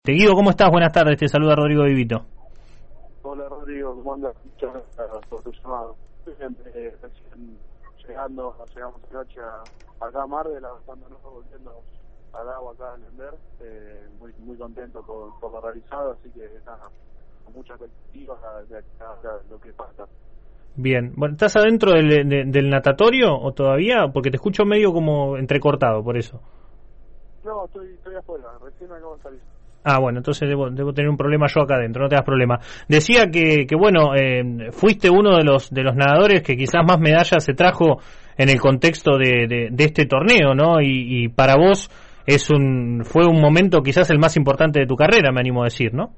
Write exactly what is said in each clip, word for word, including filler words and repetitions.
Guido, ¿cómo estás? Buenas tardes, te saluda Rodrigo Vivito. Hola Rodrigo, ¿cómo andas? Muchas gracias por tu llamado. Bien, eh, recién llegando, llegamos anoche a, acá a Mar de la estándonos volviendo al agua acá a Lender, eh, muy muy contento por, por lo realizado, así que nada, con mucha expectativa de, de, de lo que pasa. Bien, bueno, ¿estás adentro del, de, del natatorio o todavía? Porque te escucho medio como entrecortado, por eso. No, estoy, estoy afuera, recién acabo de salir. Ah, bueno, entonces debo, debo tener un problema yo acá adentro, no te das problema. Decía que, que bueno, eh, fuiste uno de los de los nadadores que quizás más medallas se trajo en el contexto de, de, de este torneo, ¿no? Y, y para vos es un fue un momento quizás el más importante de tu carrera, me animo a decir, ¿no?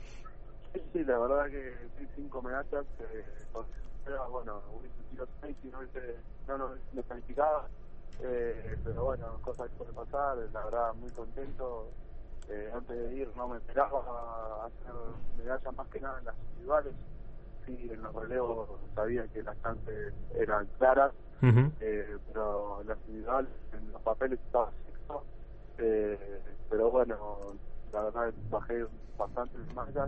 Sí, sí, la verdad que sí, cinco medallas, eh, pero bueno, hubiese sido seis si no hubiese, no nos hubiese calificado, eh, pero bueno, cosas que pueden pasar, la verdad muy contento. Eh, antes de ir no me esperaba hacer medallas más que nada en las individuales, sí, en los relevos sabía que las chances eran claras, uh-huh. eh, pero en las individuales, en los papeles estaba sexto, eh, pero bueno, la verdad bajé bastantes marcas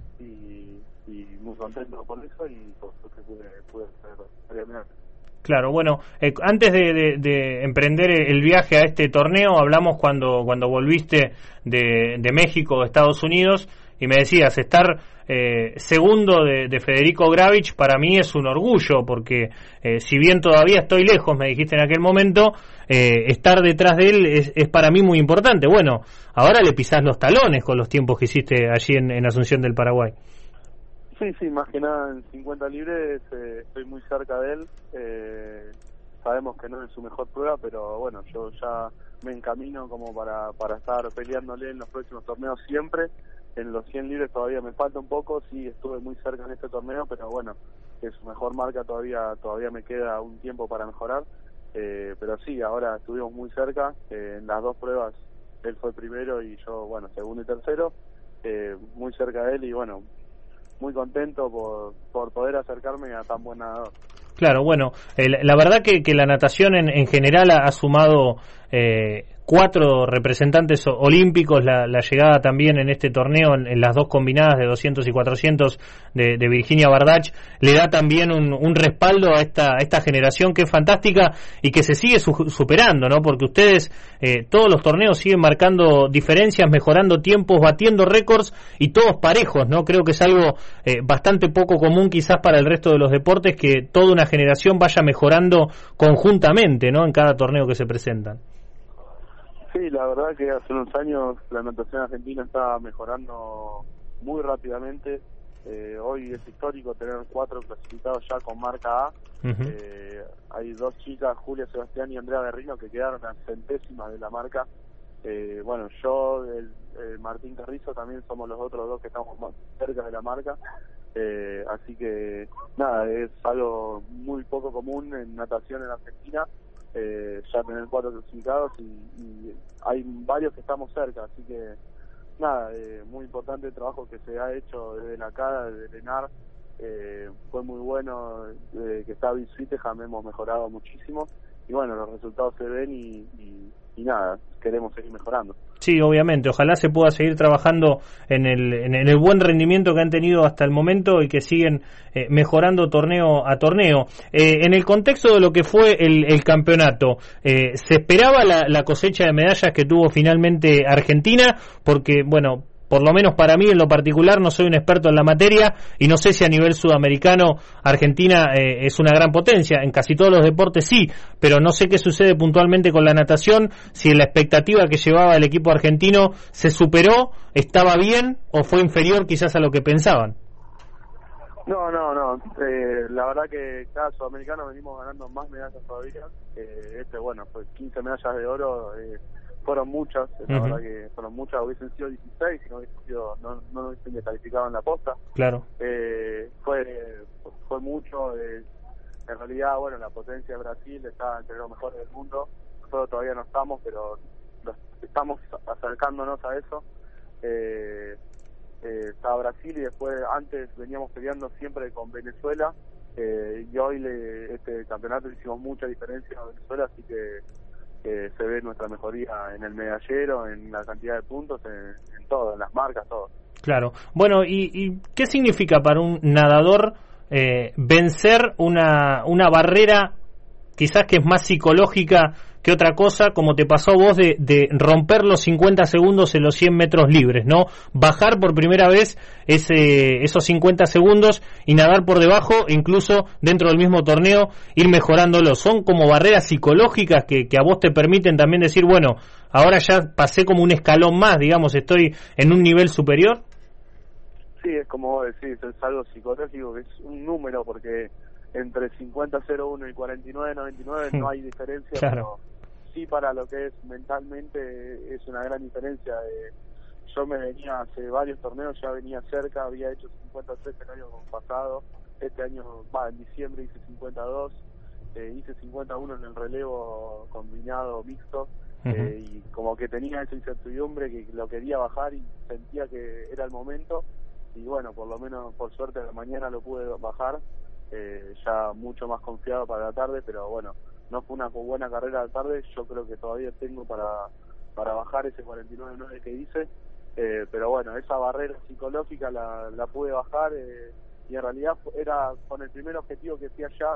y, y muy contento por eso y por eso que pude, pude hacer varias medallas. Claro, bueno, eh, antes de, de, de emprender el viaje a este torneo, hablamos cuando cuando volviste de, de México, Estados Unidos, y me decías, estar eh, segundo de, de Federico Gravich para mí es un orgullo, porque eh, si bien todavía estoy lejos, me dijiste en aquel momento, eh, estar detrás de él es, es para mí muy importante. Bueno, ahora le pisás los talones con los tiempos que hiciste allí en, en Asunción del Paraguay. Sí, sí, más que nada en cincuenta libres eh, estoy muy cerca de él. Eh, sabemos que no es su mejor prueba, pero bueno, yo ya me encamino como para, para estar peleándole en los próximos torneos siempre. En los cien libres todavía me falta un poco, sí estuve muy cerca en este torneo, pero bueno, que su mejor marca todavía todavía me queda un tiempo para mejorar. Eh, pero sí, ahora estuvimos muy cerca, eh, en las dos pruebas él fue primero y yo, bueno, segundo y tercero, eh, muy cerca de él y bueno, muy contento por, por poder acercarme a tan buen nadador. Claro, bueno, eh, la verdad que, que la natación en, en general ha, ha sumado eh, cuatro representantes olímpicos, la, la llegada también en este torneo en, en las dos combinadas de doscientos y cuatrocientos de, de Virginia Bardach, le da también un, un respaldo a esta, a esta generación que es fantástica y que se sigue su, superando, ¿no? Porque ustedes eh, todos los torneos siguen marcando diferencias, mejorando tiempos, batiendo récords y todos parejos, ¿no? Creo que es algo eh, bastante poco común quizás para el resto de los deportes que toda una generación vaya mejorando conjuntamente, ¿no? En cada torneo que se presentan. Sí, la verdad que hace unos años la natación argentina está mejorando muy rápidamente. Eh, hoy es histórico tener cuatro clasificados ya con marca A. Uh-huh. Eh, hay dos chicas, Julia Sebastián y Andrea Berrino, que quedaron a centésimas de la marca. Eh, bueno, yo, el, el Martín Carrizo, también somos los otros dos que estamos más cerca de la marca. Eh, así que nada, es algo muy poco común en natación en Argentina. Eh, ya tener cuatro clasificados y, y hay varios que estamos cerca, así que nada, eh, muy importante el trabajo que se ha hecho desde la cara, desde el ENAR, eh, fue muy bueno, desde que está Bill Sweetenham hemos mejorado muchísimo y bueno, los resultados se ven y, y, y nada, queremos seguir mejorando. Sí, obviamente, ojalá se pueda seguir trabajando en el, en el buen rendimiento que han tenido hasta el momento y que siguen eh, mejorando torneo a torneo. Eh, en el contexto de lo que fue el, el campeonato, eh, ¿se esperaba la, la cosecha de medallas que tuvo finalmente Argentina? Porque, bueno, por lo menos para mí en lo particular no soy un experto en la materia y no sé si a nivel sudamericano Argentina eh, es una gran potencia, en casi todos los deportes sí, pero no sé qué sucede puntualmente con la natación, si la expectativa que llevaba el equipo argentino se superó, estaba bien o fue inferior quizás a lo que pensaban. No, no, no, eh, la verdad que cada sudamericano venimos ganando más medallas todavía, eh, este bueno, pues quince medallas de oro, eh, fueron muchas, la uh-huh. verdad que fueron muchas, hubiesen sido dieciséis si no hubiesen sido, no, no nos hubiesen calificado en la posta. Claro. Eh, fue fue mucho, eh, en realidad, bueno, la potencia de Brasil está entre los mejores del mundo, nosotros todavía no estamos, pero los, estamos acercándonos a eso. Eh, eh, estaba Brasil y después antes veníamos peleando siempre con Venezuela, eh, y hoy le, este campeonato hicimos mucha diferencia a Venezuela, así que eh, se ve nuestra mejoría en el medallero, en la cantidad de puntos, en, en todo, en las marcas, todo. Claro. Bueno, ¿y, y qué significa para un nadador eh, vencer una, una barrera quizás que es más psicológica que otra cosa, como te pasó a vos, de, de romper los cincuenta segundos en los cien metros libres, ¿no? Bajar por primera vez ese, esos cincuenta segundos y nadar por debajo, incluso dentro del mismo torneo, ir mejorándolo. Son como barreras psicológicas que, que a vos te permiten también decir, bueno, ahora ya pasé como un escalón más, digamos, estoy en un nivel superior. Sí, es como vos decís, es algo psicológico, que es un número, porque entre cincuenta cero uno y cuarenta y nueve noventa y nueve no hay diferencia, claro. Pero sí, para lo que es mentalmente es una gran diferencia. Eh, yo me venía hace varios torneos, ya venía cerca, había hecho cincuenta tres el año pasado, este año, va, en diciembre hice cincuenta dos, eh, hice cincuenta uno en el relevo combinado mixto, uh-huh. eh, y como que tenía esa incertidumbre que lo quería bajar y sentía que era el momento, y bueno, por lo menos por suerte a la mañana lo pude bajar, eh, ya mucho más confiado para la tarde, pero bueno, no fue una buena carrera de tarde, yo creo que todavía tengo para para bajar ese cuarenta y nueve nueve que hice, eh, pero bueno, esa barrera psicológica la, la pude bajar, eh, y en realidad era con el primer objetivo que fui allá,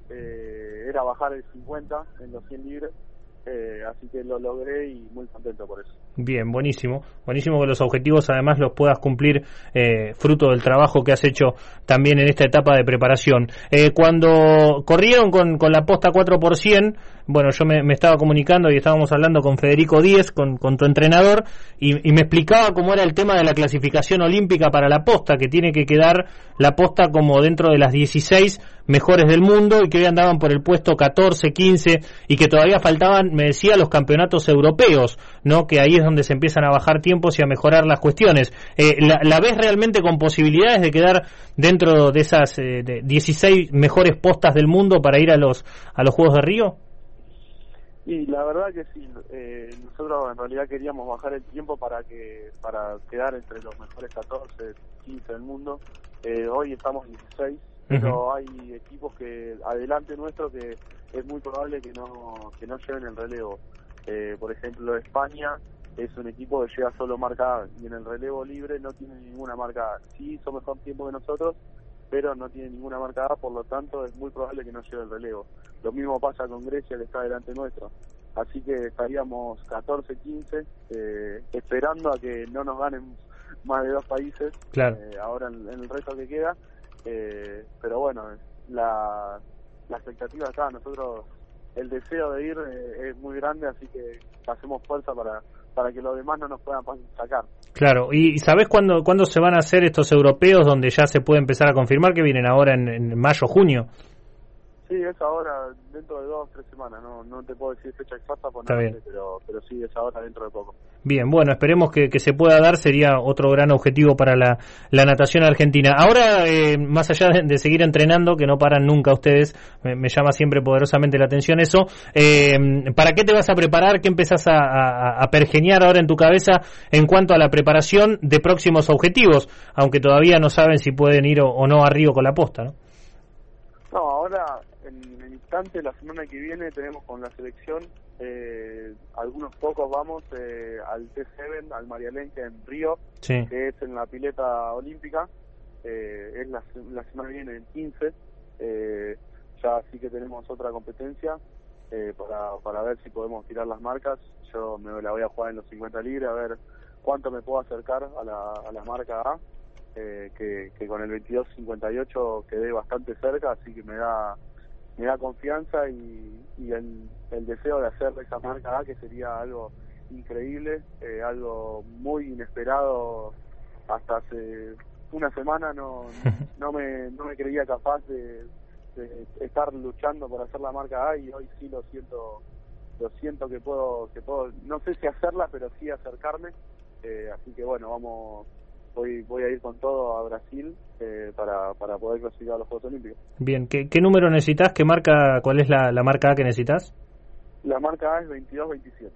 eh, era bajar el cincuenta en los cien libres, eh, así que lo logré y muy contento por eso. Bien, buenísimo, buenísimo que los objetivos además los puedas cumplir, eh, fruto del trabajo que has hecho también en esta etapa de preparación. Eh, cuando corrieron con, con la posta cuatro por cien, bueno, yo me, me estaba comunicando y estábamos hablando con Federico Díez, con, con tu entrenador, y, y me explicaba cómo era el tema de la clasificación olímpica para la posta, que tiene que quedar la posta como dentro de las dieciséis mejores del mundo y que hoy andaban por el puesto catorce, quince y que todavía faltaban, me decía, los campeonatos europeos, ¿no? Que ahí es donde se empiezan a bajar tiempos y a mejorar las cuestiones. Eh, ¿la, ¿La ves realmente con posibilidades de quedar dentro de esas eh, de dieciséis mejores postas del mundo para ir a los a los Juegos de Río? Y la verdad que sí, eh, nosotros en realidad queríamos bajar el tiempo para que para quedar entre los mejores catorce, quince del mundo. Eh, hoy estamos dieciséis, pero uh-huh. hay equipos que adelante nuestro que es muy probable que no que no lleven el relevo. Eh, por ejemplo, España es un equipo que llega solo marca A y en el relevo libre no tiene ninguna marca A. Sí hizo mejor tiempo que nosotros, pero no tiene ninguna marca A, por lo tanto es muy probable que no lleve el relevo. Lo mismo pasa con Grecia, que está delante nuestro. Así que estaríamos catorce, quince, eh, esperando a que no nos ganen más de dos países, claro. eh, ahora en, en el resto que queda. Eh, pero bueno, la, la expectativa está, nosotros el deseo de ir eh, es muy grande, así que hacemos fuerza para para que los demás no nos puedan sacar. Claro, ¿y sabés cuándo, cuándo se van a hacer estos europeos donde ya se puede empezar a confirmar que vienen ahora en, en mayo, junio? Sí, es ahora, dentro de dos, tres semanas, no no te puedo decir fecha exacta, por nada, pero pero sí, es ahora dentro de poco. Bien, bueno, esperemos que, que se pueda dar, sería otro gran objetivo para la, la natación argentina. Ahora, eh, más allá de, de seguir entrenando, que no paran nunca ustedes, me, me llama siempre poderosamente la atención eso, eh, ¿para qué te vas a preparar? ¿Qué empezás a, a, a pergeñar ahora en tu cabeza en cuanto a la preparación de próximos objetivos? Aunque todavía no saben si pueden ir o, o no a Río con la posta, ¿no? No, ahora en el instante, la semana que viene tenemos con la selección, eh, algunos pocos vamos eh, al T siete, al Marialenque en Río, sí. que es en la pileta olímpica, eh, es la, la semana que viene el quince, eh, ya sí que tenemos otra competencia eh, para, para ver si podemos tirar las marcas. Yo me la voy a jugar en los cincuenta libres, a ver cuánto me puedo acercar a la, a la marca A. Eh, que, que con el veintidós cincuenta y ocho quedé bastante cerca, así que me da me da confianza y, y el, el deseo de hacer esa marca A, que sería algo increíble, eh, algo muy inesperado. Hasta hace una semana no no me no me creía capaz de, de estar luchando por hacer la marca A, y hoy sí lo siento lo siento que puedo que puedo no sé si hacerla, pero sí acercarme, eh, así que bueno, vamos Voy, voy a ir con todo a Brasil eh, para, para poder clasificar a los Juegos Olímpicos. Bien, ¿qué, qué número necesitas? ¿Qué marca? ¿Cuál es la, la marca A que necesitas? La marca A es veintidós veintisiete.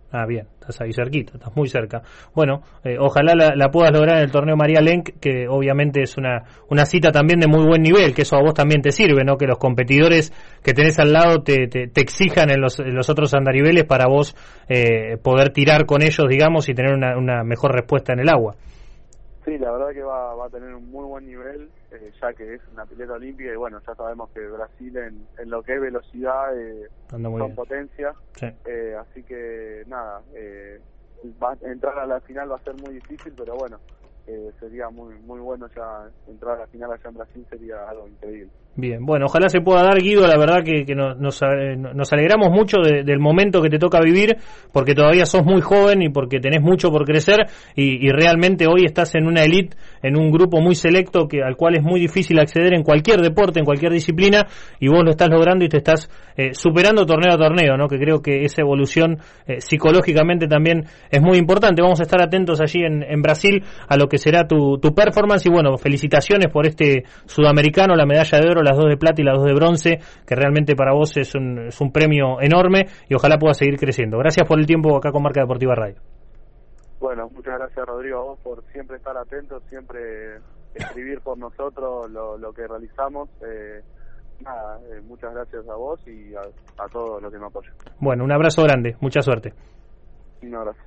Ah, bien, estás ahí cerquita, estás muy cerca. Bueno, eh, ojalá la, la puedas lograr en el torneo María Lenk, que obviamente es una, una cita también de muy buen nivel, que eso a vos también te sirve, ¿no? Que los competidores que tenés al lado te, te, te exijan en los, en los otros andariveles para vos eh, poder tirar con ellos, digamos, y tener una, una mejor respuesta en el agua. Sí, la verdad que va, va a tener un muy buen nivel, eh, ya que es una pileta olímpica y bueno, ya sabemos que Brasil en, en lo que es velocidad eh, son bien. Potencia, sí. eh, así que nada, eh, va, entrar a la final va a ser muy difícil, pero bueno, eh, sería muy muy bueno ya entrar a la final allá en Brasil, sería algo increíble. Bien, bueno, ojalá se pueda dar, Guido, la verdad que, que nos, nos, nos alegramos mucho de, del momento que te toca vivir, porque todavía sos muy joven y porque tenés mucho por crecer y, y realmente hoy estás en una elite, en un grupo muy selecto que al cual es muy difícil acceder en cualquier deporte, en cualquier disciplina, y vos lo estás logrando y te estás eh, superando torneo a torneo, ¿no? Que creo que esa evolución eh, psicológicamente también es muy importante. Vamos a estar atentos allí en, en Brasil a lo que será tu, tu performance y bueno, felicitaciones por este sudamericano, la medalla de oro, las dos de plata y las dos de bronce, que realmente para vos es un, es un premio enorme y ojalá pueda seguir creciendo. Gracias por el tiempo acá con Marca Deportiva Radio. Bueno, muchas gracias, Rodrigo, a vos por siempre estar atento, siempre escribir por nosotros lo, lo que realizamos. Eh, nada, eh, muchas gracias a vos y a, a todos los que me apoyan. Bueno, un abrazo grande, mucha suerte. Un abrazo.